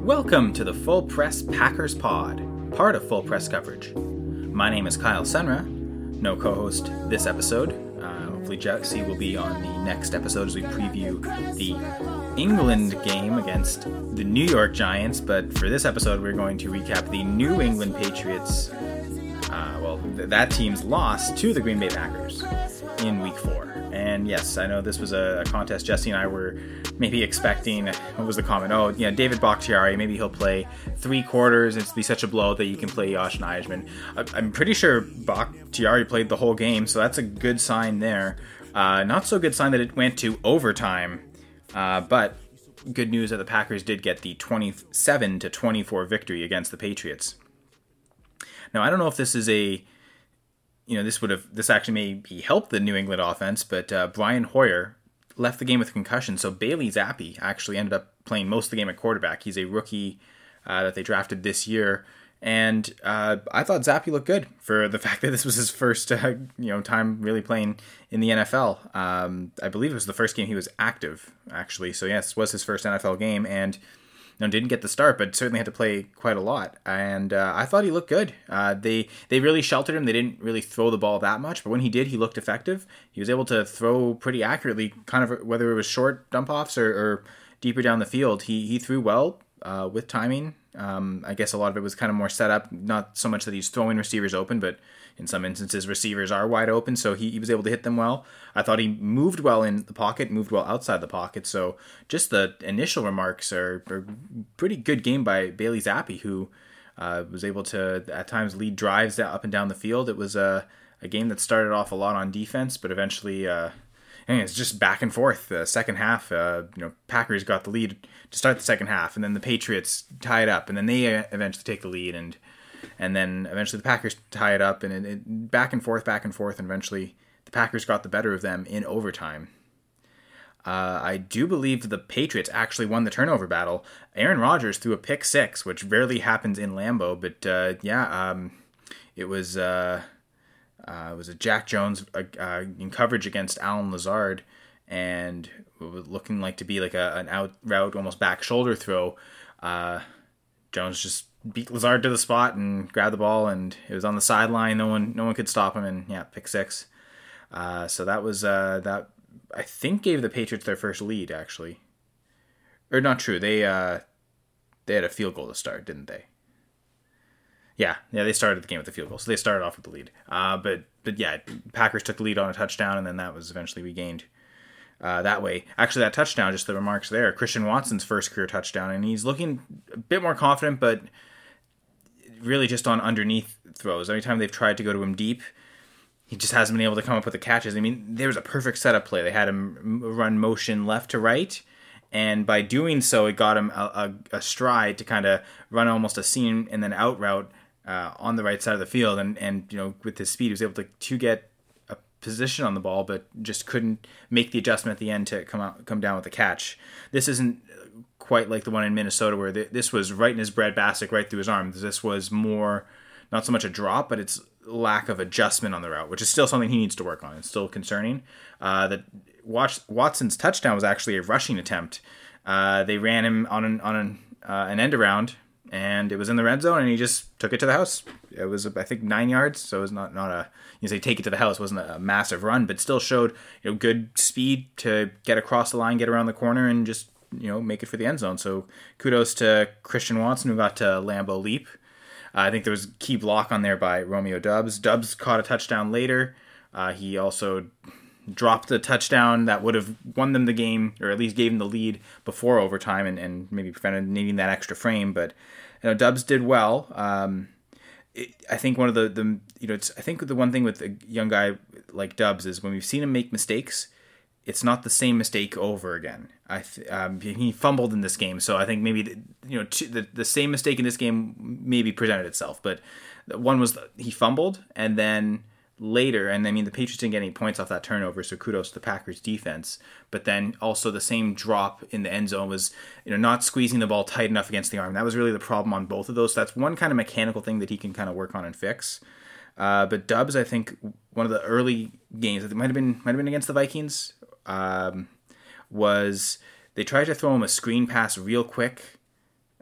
Welcome to the Full Press Packers Pod, part of Full Press Coverage. My name is Kyle Senra, no co-host this episode. Hopefully Jesse will be on the next episode as we preview the England game against the New York Giants, but for this episode we're going to recap the New England Patriots, that team's loss to the Green Bay Packers in Week 4. And yes, I know this was a contest Jesse and I were maybe expecting. What was the comment? Oh, yeah, David Bakhtiari, maybe he'll play 3 quarters. It's be such a blow that you can play Josh Nijman. I'm pretty sure Bakhtiari played the whole game, so that's a good sign there. Not so good sign that it went to overtime, but good news that the Packers did get the 27-24 victory against the Patriots. Now, I don't know if this is this actually maybe helped the New England offense, but Brian Hoyer left the game with a concussion, so Bailey Zappi actually ended up playing most of the game at quarterback. He's a rookie that they drafted this year, and I thought Zappi looked good for the fact that this was his first time really playing in the NFL. I believe it was the first game he was active, actually, so yes, it was his first NFL game, and didn't get the start, but certainly had to play quite a lot. And I thought he looked good. They really sheltered him. They didn't really throw the ball that much, but when he did, he looked effective. He was able to throw pretty accurately, kind of whether it was short dump-offs or deeper down the field. He threw well with timing. I guess a lot of it was kind of more set up, not so much that he's throwing receivers open, but in some instances receivers are wide open, so he was able to hit them well. I thought he moved well in the pocket, moved well outside the pocket, so just the initial remarks are pretty good game by Bailey Zappi, who was able to at times lead drives up and down the field. It was a game that started off a lot on defense, but eventually it's just back and forth. The second half, Packers got the lead to start the second half, and then the Patriots tie it up, and then they eventually take the lead, and then eventually the Packers tie it up, and it back and forth, and eventually the Packers got the better of them in overtime. I do believe the Patriots actually won the turnover battle. Aaron Rodgers threw a pick 6, which rarely happens in Lambeau, but it was a Jack Jones in coverage against Alan Lazard, and it was looking like to be like an out route, almost back shoulder throw. Jones just beat Lazard to the spot and grabbed the ball, and it was on the sideline. No one could stop him, and pick 6. So that was that I think gave the Patriots their first lead, actually. Or not true. They had a field goal to start, didn't they? Yeah, they started the game with the field goal, so they started off with the lead. But yeah, Packers took the lead on a touchdown, and then that was eventually regained that way. Actually, that touchdown, just the remarks there, Christian Watson's first career touchdown, and he's looking a bit more confident, but really just on underneath throws. Every time they've tried to go to him deep, he just hasn't been able to come up with the catches. I mean, there was a perfect setup play. They had him run motion left to right, and by doing so, it got him a stride to kind of run almost a seam and then out route on the right side of the field, and with his speed, he was able to get a position on the ball, but just couldn't make the adjustment at the end to come down with the catch. This isn't quite like the one in Minnesota where this was right in his breadbasket, right through his arm. This was more, not so much a drop, but it's lack of adjustment on the route, which is still something he needs to work on. It's still concerning. That Watson's touchdown was actually a rushing attempt. They ran him on an end around, and it was in the red zone, and he just took it to the house. It was, I think, 9 yards, so it was not a, take it to the house. It wasn't a massive run, but still showed good speed to get across the line, get around the corner, and just make it for the end zone. So kudos to Christian Watson, who got to Lambeau Leap. I think there was a key block on there by Romeo Doubs. Doubs caught a touchdown later. He also dropped a touchdown that would have won them the game, or at least gave them the lead before overtime, and maybe prevented needing that extra frame. But Doubs did well. I think one of I think the one thing with a young guy like Doubs is when we've seen him make mistakes, it's not the same mistake over again. He fumbled in this game, so I think maybe the same mistake in this game maybe presented itself. But one was he fumbled, and then later, and I mean the Patriots didn't get any points off that turnover, so kudos to the Packers defense. But then also the same drop in the end zone was not squeezing the ball tight enough against the arm. That was really the problem on both of those. So that's one kind of mechanical thing that he can kind of work on and fix. But Doubs, I think one of the early games, it might have been against the Vikings. Was they tried to throw him a screen pass real quick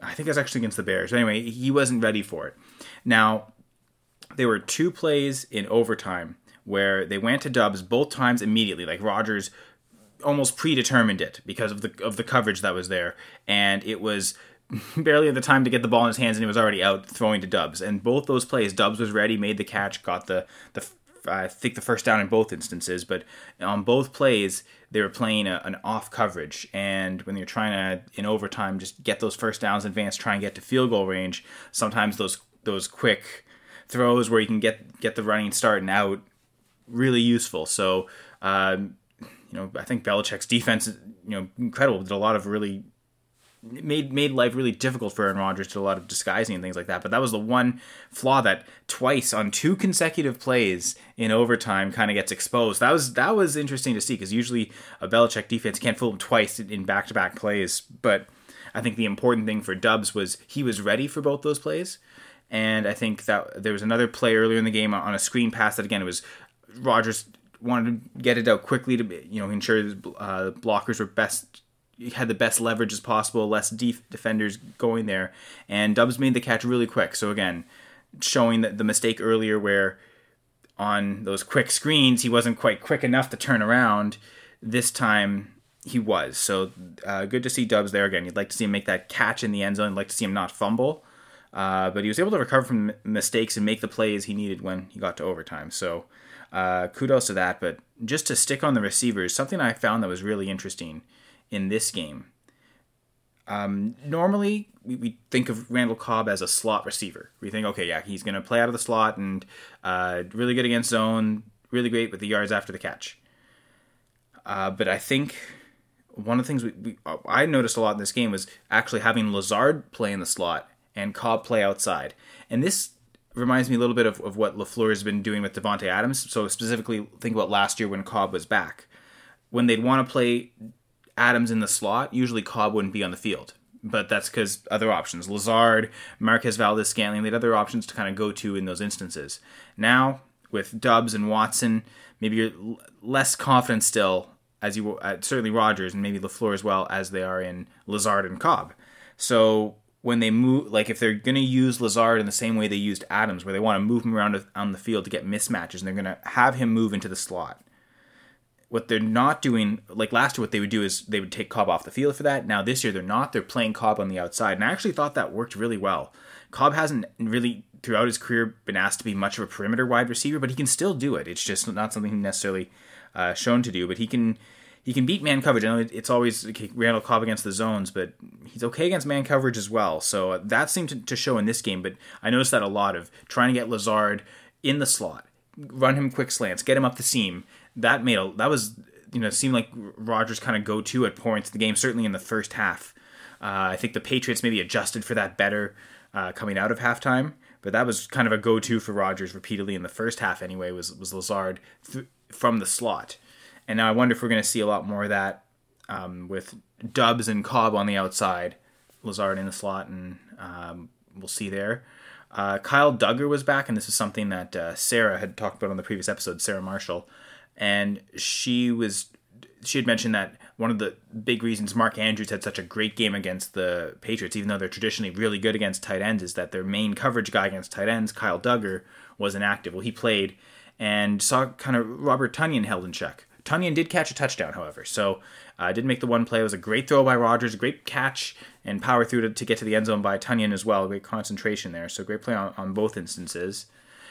I think it was actually against the Bears. But anyway, he wasn't ready for it. Now, there were 2 plays in overtime where they went to Dubs both times immediately. Like Rodgers almost predetermined it because of the coverage that was there, and it was barely the time to get the ball in his hands, and he was already out throwing to Dubs. And both those plays, Dubs was ready, made the catch, got the I think the first down in both instances. But on both plays, they were playing an off coverage, and when you're trying to in overtime just get those first downs in advance, try and get to field goal range, sometimes those quick throws where you can get the running start and out really useful. So I think Belichick's defense is incredible. Did a lot of really made life really difficult for Aaron Rodgers, did a lot of disguising and things like that. But that was the one flaw that twice on 2 consecutive plays in overtime kind of gets exposed. That was interesting to see, because usually a Belichick defense can't fool him twice in back-to-back plays. But I think the important thing for Dubs was he was ready for both those plays. And I think that there was another play earlier in the game on a screen pass that, again, it was Rodgers wanted to get it out quickly to ensure the blockers were had the best leverage as possible, less defenders going there, and Dubs made the catch really quick. So again, showing that the mistake earlier where on those quick screens he wasn't quite quick enough to turn around, this time he was. So good to see Dubs there again. You'd like to see him make that catch in the end zone. You'd like to see him not fumble, but he was able to recover from mistakes and make the plays he needed when he got to overtime. So kudos to that. But just to stick on the receivers, something I found that was really interesting in this game. Normally, we think of Randall Cobb as a slot receiver. We think, okay, yeah, he's going to play out of the slot and really good against zone, really great with the yards after the catch. But I think one of the things I noticed a lot in this game was actually having Lazard play in the slot and Cobb play outside. And this reminds me a little bit of what LaFleur has been doing with Devontae Adams. So specifically, think about last year when Cobb was back. When they'd want to play Adams in the slot, usually Cobb wouldn't be on the field. But that's because other options. Lazard, Marquez Valdes-Scantling, they had other options to kind of go to in those instances. Now, with Dubs and Watson, maybe you're less confident still, as you certainly Rodgers and maybe LaFleur as well, as they are in Lazard and Cobb. So when they move, like if they're going to use Lazard in the same way they used Adams, where they want to move him around on the field to get mismatches, and they're going to have him move into the slot. What they're not doing, like last year, what they would do is they would take Cobb off the field for that. Now this year they're not. They're playing Cobb on the outside. And I actually thought that worked really well. Cobb hasn't really, throughout his career, been asked to be much of a perimeter wide receiver, but he can still do it. It's just not something he necessarily shown to do. But he can beat man coverage. I know it's always Randall Cobb against the zones, but he's okay against man coverage as well. So that seemed to show in this game. But I noticed that a lot of trying to get Lazard in the slot, run him quick slants, get him up the seam. That seemed like Rodgers' kind of go-to at points in the game, certainly in the first half. I think the Patriots maybe adjusted for that better coming out of halftime, but that was kind of a go-to for Rodgers repeatedly in the first half anyway, was Lazard from the slot. And now I wonder if we're going to see a lot more of that with Dubs and Cobb on the outside, Lazard in the slot, and we'll see there. Kyle Duggar was back, and this is something that Sarah had talked about on the previous episode, Sarah Marshall. And she had mentioned that one of the big reasons Mark Andrews had such a great game against the Patriots, even though they're traditionally really good against tight ends, is that their main coverage guy against tight ends, Kyle Duggar, was inactive. Well, he played and saw kind of Robert Tonyan held in check. Tonyan did catch a touchdown, however, so did make the one play. It was a great throw by Rodgers, a great catch and power through to get to the end zone by Tonyan as well. Great concentration there, so great play on both instances.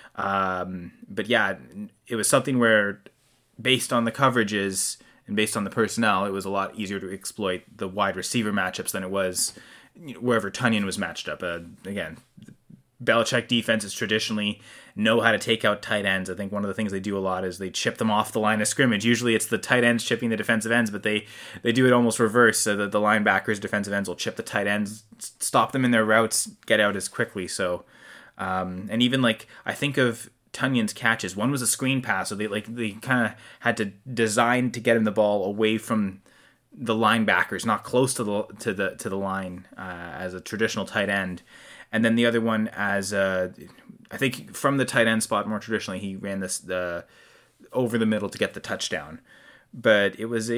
But yeah, it was something where, based on the coverages and based on the personnel, it was a lot easier to exploit the wide receiver matchups than it was wherever Tonyan was matched up. Again, Belichick defenses traditionally know how to take out tight ends. I think one of the things they do a lot is they chip them off the line of scrimmage. Usually it's the tight ends chipping the defensive ends, but they do it almost reverse, so that the linebackers, defensive ends will chip the tight ends, stop them in their routes, get out as quickly. So, and even I think of Tonyan's catches. One was a screen pass, so they kind of had to design to get him the ball away from the linebackers, not close to the line as a traditional tight end. And then the other one, as I think from the tight end spot more traditionally, he ran the over the middle to get the touchdown. But it was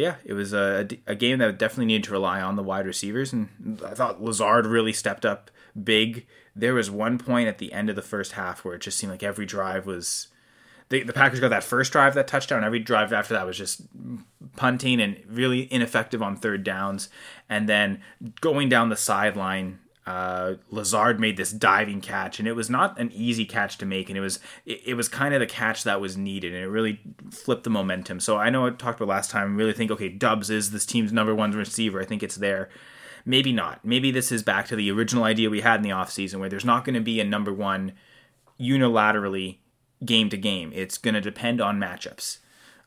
a game that definitely needed to rely on the wide receivers, and I thought Lazard really stepped up big. There was one point at the end of the first half where it just seemed like every drive was the Packers got that first drive, that touchdown. Every drive after that was just punting and really ineffective on third downs. And then going down the sideline, Lazard made this diving catch, and it was not an easy catch to make, and it was kind of the catch that was needed, and it really flipped the momentum. So I know I talked about last time, I really think, okay, Doubs is this team's number one receiver. I think it's there. Maybe not. Maybe this is back to the original idea we had in the offseason, where there's not going to be a number one unilaterally game to game. It's going to depend on matchups.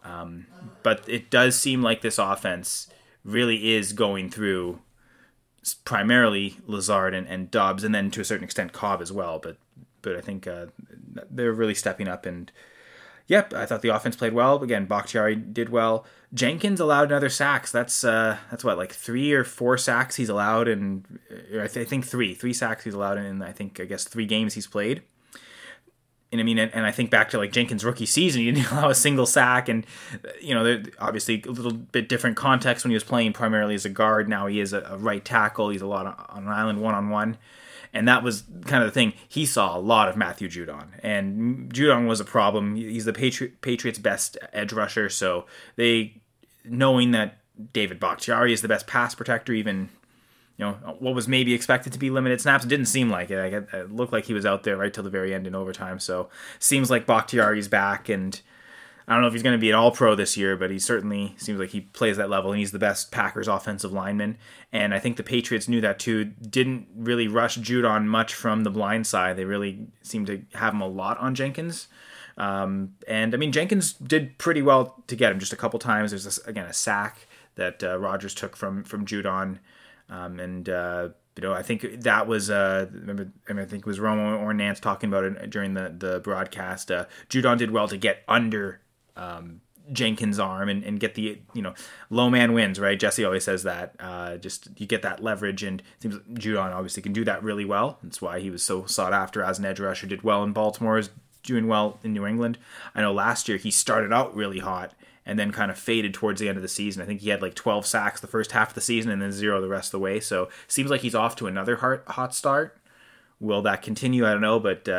But it does seem like this offense really is going through primarily Lazard and Doubs, and then to a certain extent Cobb as well. But I think they're really stepping up. And yep, I thought the offense played well. Again, Bakhtiari did well. Jenkins allowed another sacks. That's what, like 3 or 4 sacks he's allowed, and I think three sacks he's allowed in I guess 3 games he's played. And I mean, and I think back to like Jenkins' rookie season, he didn't allow a single sack, and they're obviously a little bit different context when he was playing primarily as a guard. Now he is a right tackle. He's a lot on an island one-on-one, and that was kind of the thing. He saw a lot of Matthew Judon, and Judon was a problem. He's the Patriots' best edge rusher, so knowing that David Bakhtiari is the best pass protector, even what was maybe expected to be limited snaps, it didn't seem like it. It looked like he was out there right till the very end in overtime. So seems like Bakhtiari's back, and I don't know if he's going to be an all-pro this year, but he certainly seems like he plays that level, and he's the best Packers offensive lineman. And I think the Patriots knew that too. Didn't really rush Judon much from the blind side. They really seemed to have him a lot on Jenkins. And I mean, Jenkins did pretty well to get him just a couple times. There's a sack that Rodgers took from Judon. I think that was I think it was Romo or Nance talking about it during the broadcast. Judon did well to get under Jenkins' arm and get the low man wins, right? Jesse always says that. Just you get that leverage, and it seems Judon obviously can do that really well. That's why he was so sought after as an edge rusher. Did well in Baltimore, is doing well in New England. I know last year he started out really hot and then kind of faded towards the end of the season. I think he had like 12 sacks the first half of the season and then 0 the rest of the way. So seems like he's off to another hot start. Will that continue? I don't know. But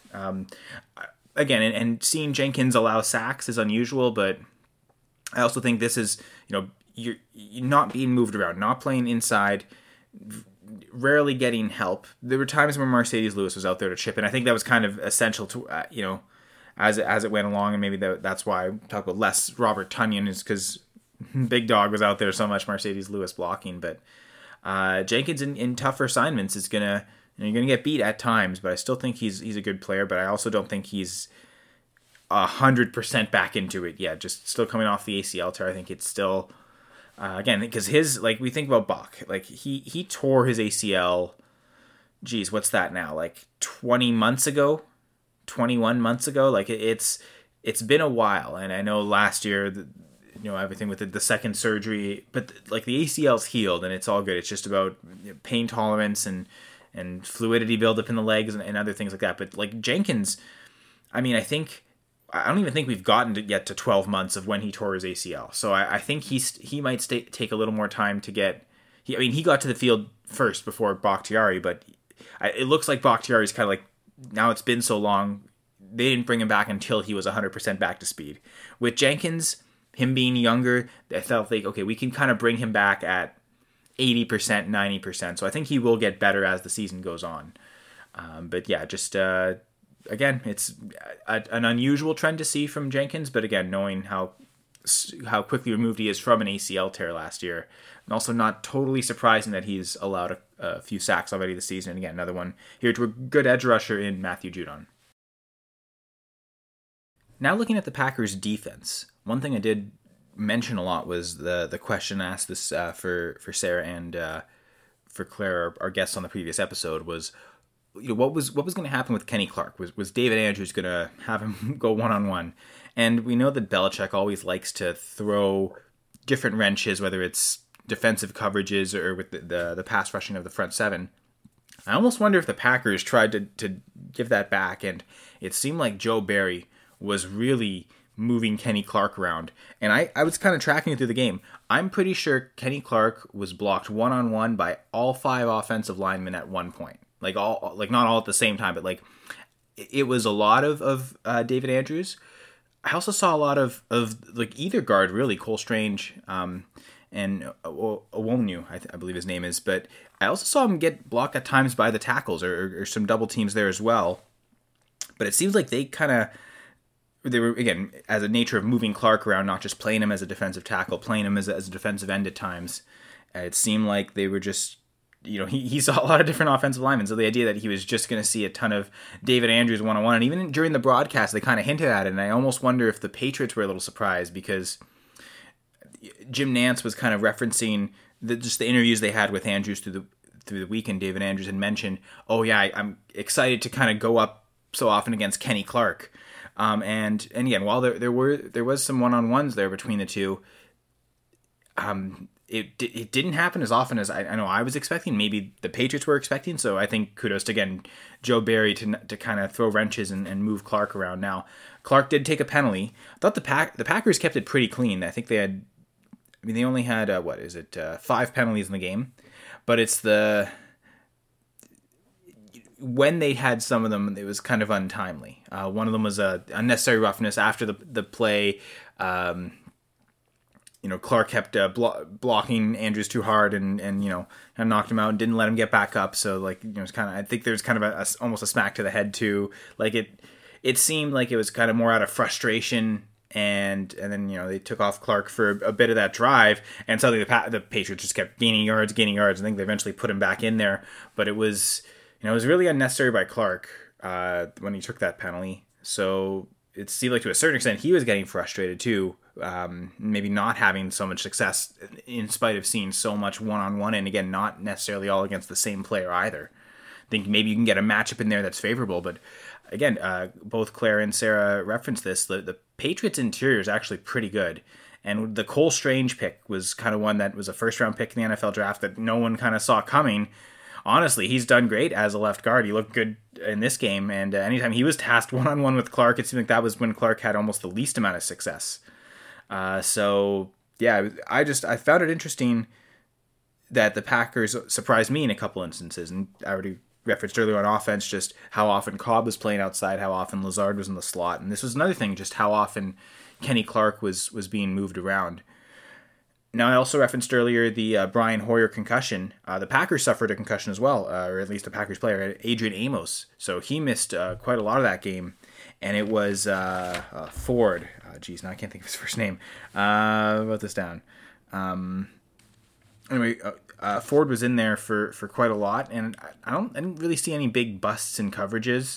again, and seeing Jenkins allow sacks is unusual, but I also think this is, you're not being moved around, not playing inside, rarely getting help. There were times when Mercedes Lewis was out there to chip in. I think that was kind of essential to, as it went along, and maybe that's why I talk about less Robert Tonyan, is because Big Dog was out there so much, Mercedes Lewis blocking. But Jenkins in tougher assignments is you're gonna get beat at times, but I still think he's a good player. But I also don't think he's 100% back into it yet. Just still coming off the ACL tear. I think it's still again, because we think about Bach, like he tore his ACL. Geez, what's that now? Like 20 months ago. 21 months ago. Like it's been a while, and I know last year everything with the second surgery, but like the ACL's healed and it's all good. It's just about pain tolerance and fluidity buildup in the legs and other things like that. But like Jenkins, I mean, I don't even think we've gotten yet to 12 months of when he tore his ACL. So I think he might take a little more time to get. He got to the field first before Bakhtiari, but it looks like Bakhtiari's kind of like, now it's been so long, they didn't bring him back until he was 100% back to speed. With Jenkins, him being younger, I felt like, okay, we can kind of bring him back at 80%, 90%. So I think he will get better as the season goes on. But yeah, just, again, it's an unusual trend to see from Jenkins. But again, knowing how quickly removed he is from an ACL tear last year, and also not totally surprising that he's allowed a few sacks already this season. And again, another one here to a good edge rusher in Matthew Judon. Now looking at the Packers' defense, one thing I did mention a lot was the question asked this for Sarah and for Claire, our guests on the previous episode, was what was going to happen with Kenny Clark? Was David Andrews going to have him go one-on-one? And we know that Belichick always likes to throw different wrenches, whether it's defensive coverages or with the pass rushing of the front seven. I almost wonder if the Packers tried to give that back, and it seemed like Joe Barry was really moving Kenny Clark around. And I was kind of tracking it through the game. I'm pretty sure Kenny Clark was blocked one-on-one by all 5 offensive linemen at one point. Like not all at the same time, but like it was a lot of David Andrews. I also saw a lot of like either guard, really, Cole Strange and Owonu, I believe his name is. But I also saw him get blocked at times by the tackles or some double teams there as well. But it seems like they were, again, as a nature of moving Clark around, not just playing him as a defensive tackle, playing him as a defensive end at times. It seemed like they were just, he saw a lot of different offensive linemen. So the idea that he was just going to see a ton of David Andrews one-on-one, and even during the broadcast, they kind of hinted at it. And I almost wonder if the Patriots were a little surprised, because Jim Nantz was kind of referencing just the interviews they had with Andrews through the weekend. David Andrews had mentioned, "Oh yeah, I'm excited to kind of go up so often against Kenny Clark." And again, while there was some one-on-ones there between the two, it didn't happen as often as I know I was expecting. Maybe the Patriots were expecting. So I think kudos to, again, Joe Barry to kind of throw wrenches and move Clark around. Now, Clark did take a penalty. I thought the Packers kept it pretty clean. I think they only had 5 penalties in the game, but it's when they had some of them, it was kind of untimely. One of them was unnecessary roughness after the play. Clark kept blocking Andrews too hard and knocked him out and didn't let him get back up. So it's kind of, I think there's kind of almost a smack to the head too. Like it seemed like it was kind of more out of frustration. And then they took off Clark for a bit of that drive, and suddenly the Patriots just kept gaining yards. I think they eventually put him back in there, but it was really unnecessary by Clark when he took that penalty. So it seemed like to a certain extent he was getting frustrated too, maybe not having so much success in spite of seeing so much one-on-one, and again, not necessarily all against the same player either. I think maybe you can get a matchup in there that's favorable, but again, both Claire and Sarah referenced this. The Patriots' interior is actually pretty good. And the Cole Strange pick was kind of one that was a first-round pick in the NFL draft that no one kind of saw coming. Honestly, he's done great as a left guard. He looked good in this game. And anytime he was tasked one-on-one with Clark, it seemed like that was when Clark had almost the least amount of success. So, yeah, I found it interesting that the Packers surprised me in a couple instances. And I already referenced earlier on offense just how often Cobb was playing outside, how often Lazard was in the slot. And this was another thing, just how often Kenny Clark was being moved around. Now, I also referenced earlier the Brian Hoyer concussion. The Packers suffered a concussion as well, or at least a Packers player, Adrian Amos. So he missed quite a lot of that game. And it was Ford. Now I can't think of his first name. I wrote this down. Anyway, Ford was in there for quite a lot, and I didn't really see any big busts in coverages.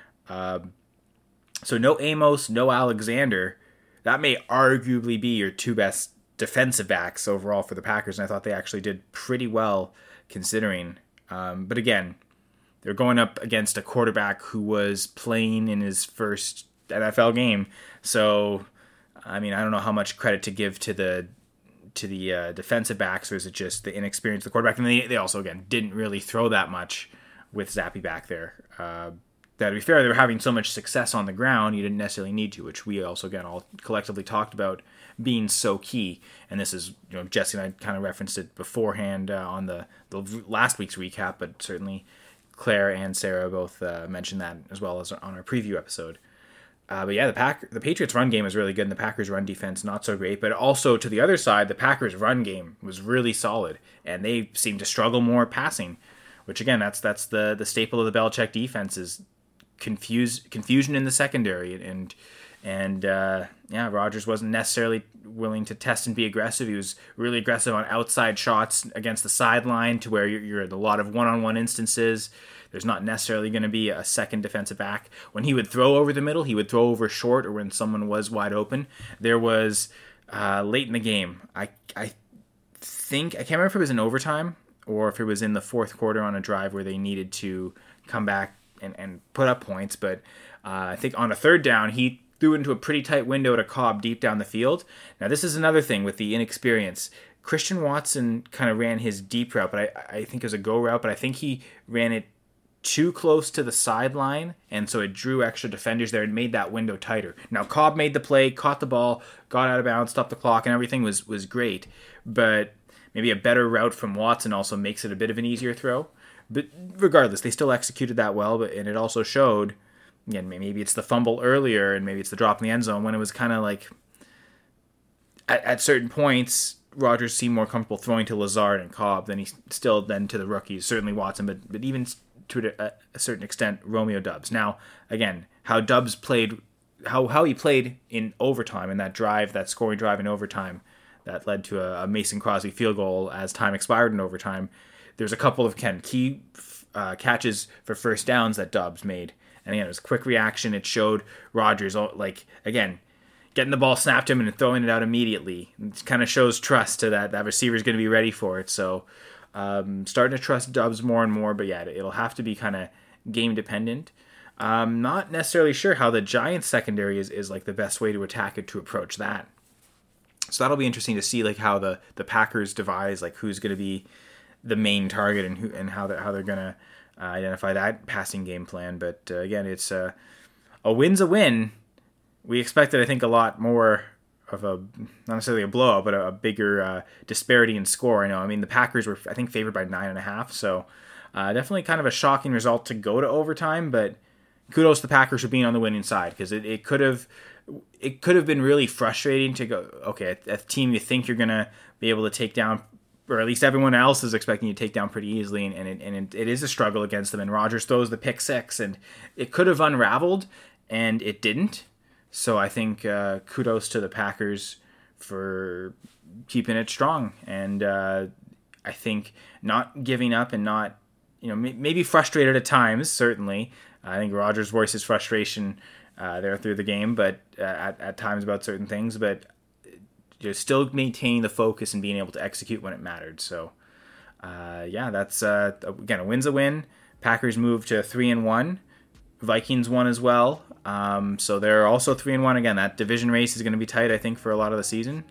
So no Amos, no Alexander. That may arguably be your 2 best defensive backs overall for the Packers, and I thought they actually did pretty well considering. But again, they're going up against a quarterback who was playing in his first NFL game. So, I mean, I don't know how much credit to give to the defensive backs, or is it just the inexperience of the quarterback? And they also, again, didn't really throw that much with Zappe back there. That, to be fair, they were having so much success on the ground, you didn't necessarily need to, which we also, again, all collectively talked about being so key. And this is, Jesse and I kind of referenced it beforehand on the last week's recap, but certainly Claire and Sarah both mentioned that as well as on our preview episode. But yeah, the Patriots' run game is really good, and the Packers' run defense not so great. But also to the other side, the Packers' run game was really solid, and they seem to struggle more passing. Which again, that's the staple of the Belichick defense is confusion in the secondary, and Rodgers wasn't necessarily willing to test and be aggressive. He was really aggressive on outside shots against the sideline, to where you're in a lot of one-on-one instances. There's not necessarily going to be a second defensive back. When he would throw over the middle, he would throw over short, or when someone was wide open. There was late in the game, I think, I can't remember if it was in overtime or if it was in the fourth quarter on a drive where they needed to come back and put up points. But I think on a third down, he threw into a pretty tight window to Cobb deep down the field. Now, this is another thing with the inexperience. Christian Watson kind of ran his deep route, but I think it was a go route, but I think he ran it too close to the sideline, and so it drew extra defenders there and made that window tighter. Now, Cobb made the play, caught the ball, got out of bounds, stopped the clock, and everything was great. But maybe a better route from Watson also makes it a bit of an easier throw. But regardless, they still executed that well, and it also showed, again, maybe it's the fumble earlier, and maybe it's the drop in the end zone, when it was kind of like, at certain points, Rodgers seemed more comfortable throwing to Lazard and Cobb than he still then to the rookies, certainly Watson, but even to a certain extent, Romeo Doubs. Now, again, how Doubs played, how he played in overtime, in that drive, that scoring drive in overtime, that led to a Mason Crosby field goal as time expired in overtime. There's a couple of key catches for first downs that Doubs made. And again, it was a quick reaction. It showed Rodgers, again, getting the ball snapped to him and throwing it out immediately. It kind of shows trust to that receiver's going to be ready for it. So starting to trust Doubs more and more, but yeah, it'll have to be kind of game dependent. Not necessarily sure how the Giants secondary is like the best way to attack it, to approach that. So that'll be interesting to see, like, how the Packers devise, like, who's going to be the main target and how they're going to identify that passing game plan. But again, it's a win's a win. We expected, I think, a lot more of not necessarily a blowout, but a bigger disparity in score. I mean, the Packers were, I think, favored by 9.5, so definitely kind of a shocking result to go to overtime, but kudos to the Packers for being on the winning side, because it could have been really frustrating to go, okay, a team you think you're going to be able to take down, or at least everyone else is expecting you to take down pretty easily, and it is a struggle against them, and Rodgers throws the pick six, and it could have unraveled, and it didn't. So I think kudos to the Packers for keeping it strong, and I think not giving up and not, maybe frustrated at times, certainly. I think Rodgers voices frustration there through the game, but at times about certain things, but still maintaining the focus and being able to execute when it mattered. So that's again, a win's a win. Packers move to 3-1. Vikings won as well. So they're also 3-1. Again, that division race is going to be tight, I think, for a lot of the season.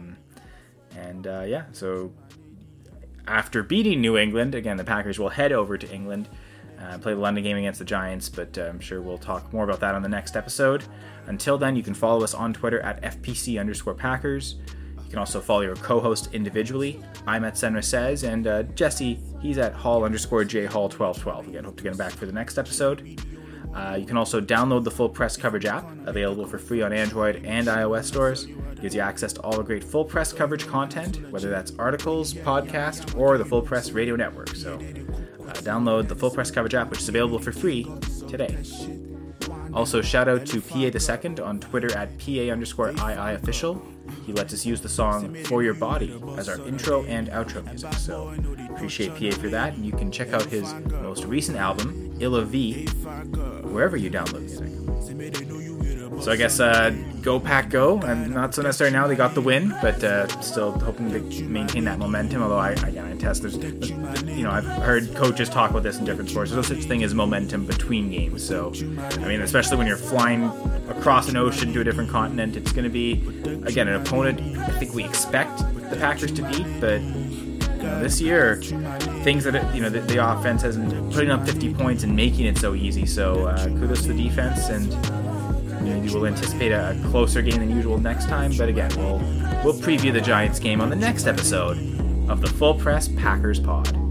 So after beating New England, again, the Packers will head over to England, play the London game against the Giants, but I'm sure we'll talk more about that on the next episode. Until then, you can follow us on Twitter at FPC_Packers. You can also follow your co-host individually. I'm at Senra Says, and Jesse, he's at Hall_JHall1212. Again, hope to get him back for the next episode. You can also download the Full Press Coverage app, available for free on Android and iOS stores. It gives you access to all the great Full Press Coverage content, whether that's articles, podcasts, or the Full Press Radio Network. So download the Full Press Coverage app, which is available for free today. Also, shout out to PA the Second on Twitter at PA_II official. He lets us use the song For Your Body as our intro and outro music, so appreciate PA for that. And you can check out his most recent album, Illa V, wherever you download music. So I guess go Pack Go. And not so necessary now, they got the win, but still hoping to maintain that momentum. Although I test, I've heard coaches talk about this in different sports. There's no such thing as momentum between games. So especially when you're flying across an ocean to a different continent, it's going to be, again, an opponent I think we expect the Packers to beat, but this year, things that the offense hasn't putting up 50 points and making it so easy. So kudos to the defense, and we'll anticipate a closer game than usual next time. But again, we'll preview the Giants game on the next episode of the Full Press Packers Pod.